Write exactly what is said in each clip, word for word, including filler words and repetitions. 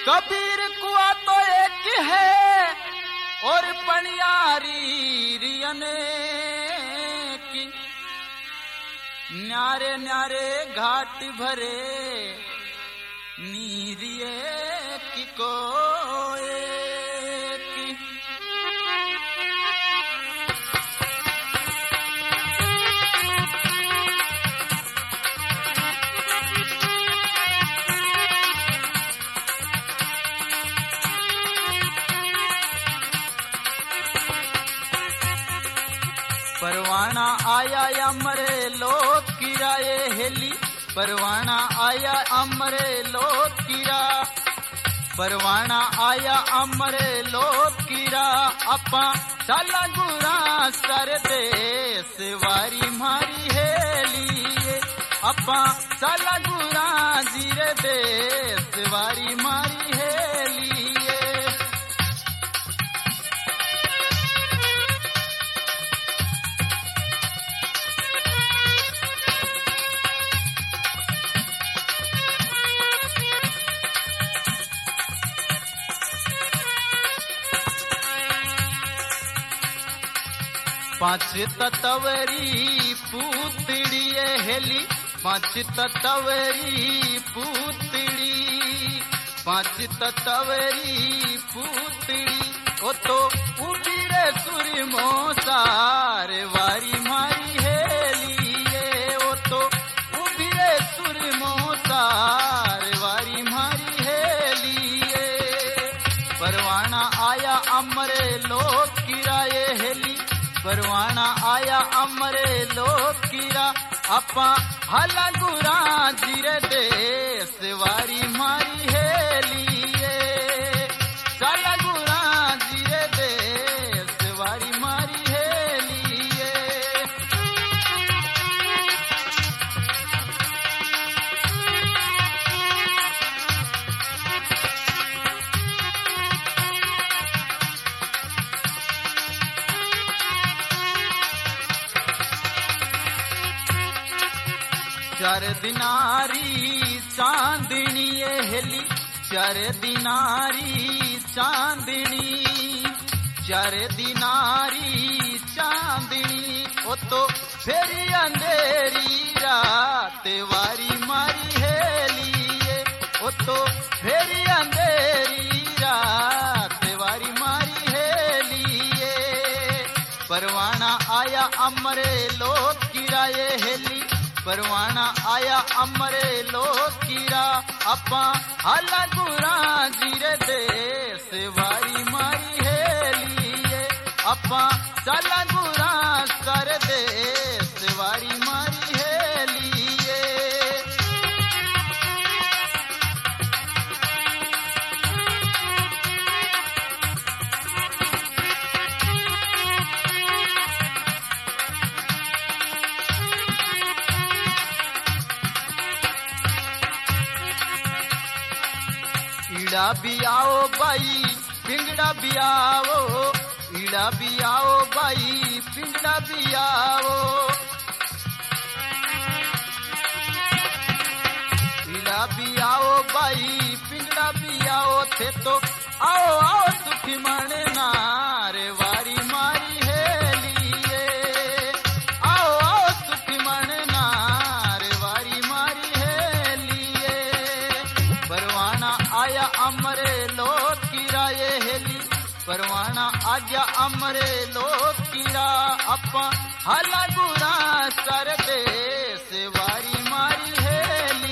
कबीर कुआ तो एक है और पनियारी रियने की न्यारे न्यारे घाट भरे नीरिये की कोए की परवाना आया अमरे लोक किराए हेली परवाना आया अमरे लोक किरा परवाना आया अमरे लोक किरा अपा चला गुरा सर देश वारी मारी हेली अपा चला गुरा जीरे देश वारी मारी हेली पांच ततवरी पूतड़ी हेली पांच ततवरी पूतड़ी पांच ततवरी पूतड़ी ओ तो उबीरे सुरी मोसार वारी मारी हेली ओ तो उबीरे सुरी मोसार वारी मारी हेली परवाना आया अमरे लोक किराए हेली परवाना आया अमरे लोक किरा अपा हला गुरा जीरे देश वारी मारी हेली चला गुरा जीरे देश वारी मारी हेली चार दिनारी चांदनी हेली चार दिनारी चांदनी चार दिनारी चांदनी ओ तो फेरी अंधेरी रात वारी मारी हेली ओ तो फेरी अंधेरी रात वारी मारी हेली परवाना आया अमरे लोक किराए हेली परवाना आया अमरे लोक किरा अपा हला गुरा जीरे देश वारी मारी हेली अपा चला गुरा सर देश वारी मारी हेली ईड़ा भी आओ भाई पिंगड़ा भी आओ ईड़ा भी आओ भाई पिंगड़ा भी आओ ईड़ा भी आओ भाई पिंगड़ा भी आओ थे तो आओ आओ सुखी माने नारे वारी मारी हेली आओ आओ सुखी माने नारे वारी मारी हेली परवाना आया अमरे लोक किराए हेली परवाना आज्ञा अमरे लोक किरा अपा हला गुरा सर देश वारी मारी हेली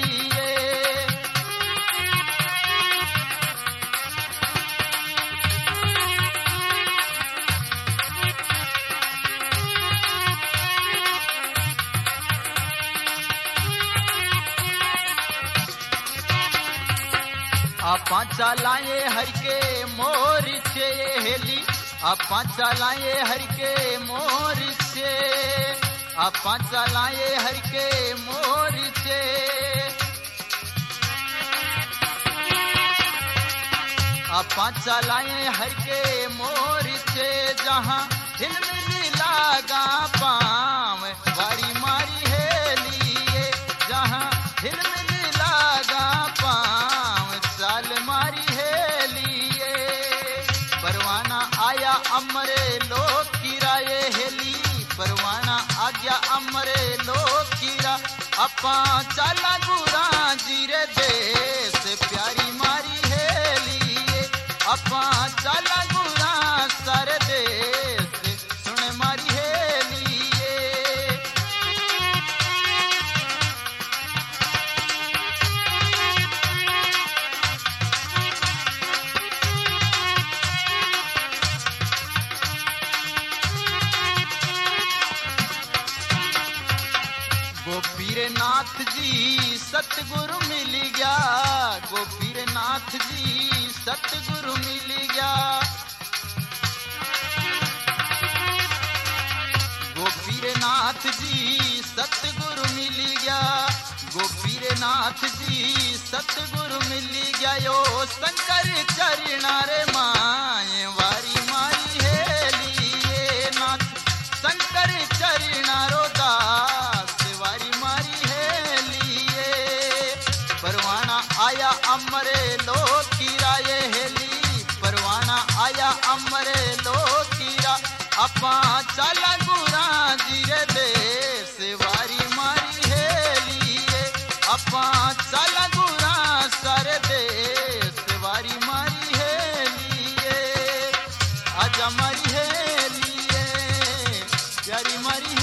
आपा चलाए हर के मोर से हेली आपा चलाए हर के मोर से आपा चलाए हर के मोर से आपा चलाए हर के मोर से जहाँ हिलमिली लागा पाँव वारी मारी हेली जहाँ हिलमिली लागा पाँव साल मारी है अपा चला गुरा जीरे देश प्यारी मारी हेलिए अपा चला गुरा सर देश सुन मारी हेलिए गोपीरनाथ जी सतगुरु मिल गया गोपीरनाथ जी सतगुरु मिल गया गोपीरनाथ जी सतगुरु मिल गया गोपीरनाथ जी सतगुरु मिल गया यो शंकर चरणा रे माए वारी मारी हेलिए नाथ शंकर चरणा रो दास वारी मारी हेलिए परवाना आया अमरे लोकीरा ये हेली परवाना आया अमरे लोकीरा अपा चला गुरा जीरे देश वारी मारी हेलिए अपा चला गुरा सर देश वारी मारी हेलिए आजा मारी हेलिए प्यारी मारी